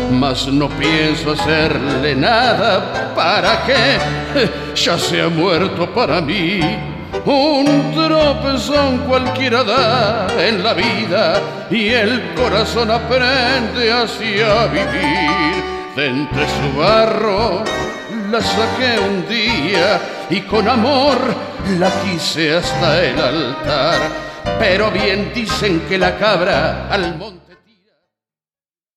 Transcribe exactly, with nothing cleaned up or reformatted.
mas no pienso hacerle nada. ¿Para qué? Ya se ha muerto para mí. Un tropezón cualquiera da en la vida y el corazón aprende así a vivir. De entre su barro la saqué un día y con amor la quise hasta el altar. Pero bien dicen que la cabra al monte